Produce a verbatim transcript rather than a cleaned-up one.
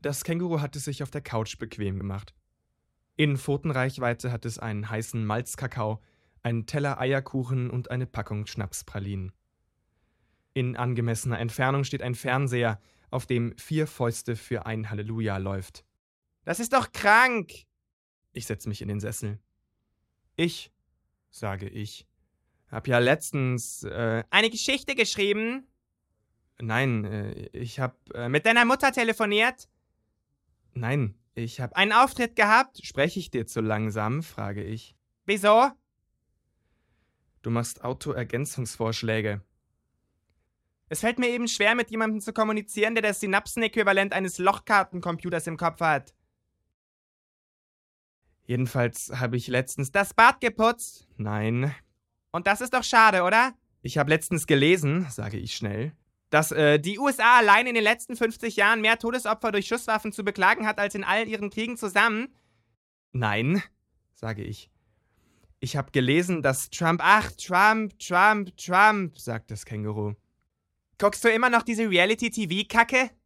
Das Känguru hat es sich auf der Couch bequem gemacht. In Pfotenreichweite hat es einen heißen Malzkakao, einen Teller Eierkuchen und eine Packung Schnapspralinen. In angemessener Entfernung steht ein Fernseher, auf dem vier Fäuste für ein Halleluja läuft. »Das ist doch krank!« Ich setze mich in den Sessel. »Ich«, sage ich, »hab ja letztens äh, eine Geschichte geschrieben.« »Nein, äh, ich hab äh, mit deiner Mutter telefoniert.« »Nein, ich hab einen Auftritt gehabt.« »Spreche ich dir zu langsam?«, frage ich. »Wieso?« »Du machst Autoergänzungsvorschläge.« »Es fällt mir eben schwer, mit jemandem zu kommunizieren, der das Synapsenäquivalent eines Lochkartencomputers im Kopf hat.« »Jedenfalls habe ich letztens das Bad geputzt.« »Nein.« »Und das ist doch schade, oder?« »Ich habe letztens gelesen«, sage ich schnell, dass äh, die U S A allein in den letzten fünfzig Jahren mehr Todesopfer durch Schusswaffen zu beklagen hat, als in all ihren Kriegen zusammen.« »Nein«, sage ich. »Ich habe gelesen, dass Trump, ach, Trump, Trump, Trump«, sagt das Känguru. »Guckst du immer noch diese Reality-T V-Kacke?«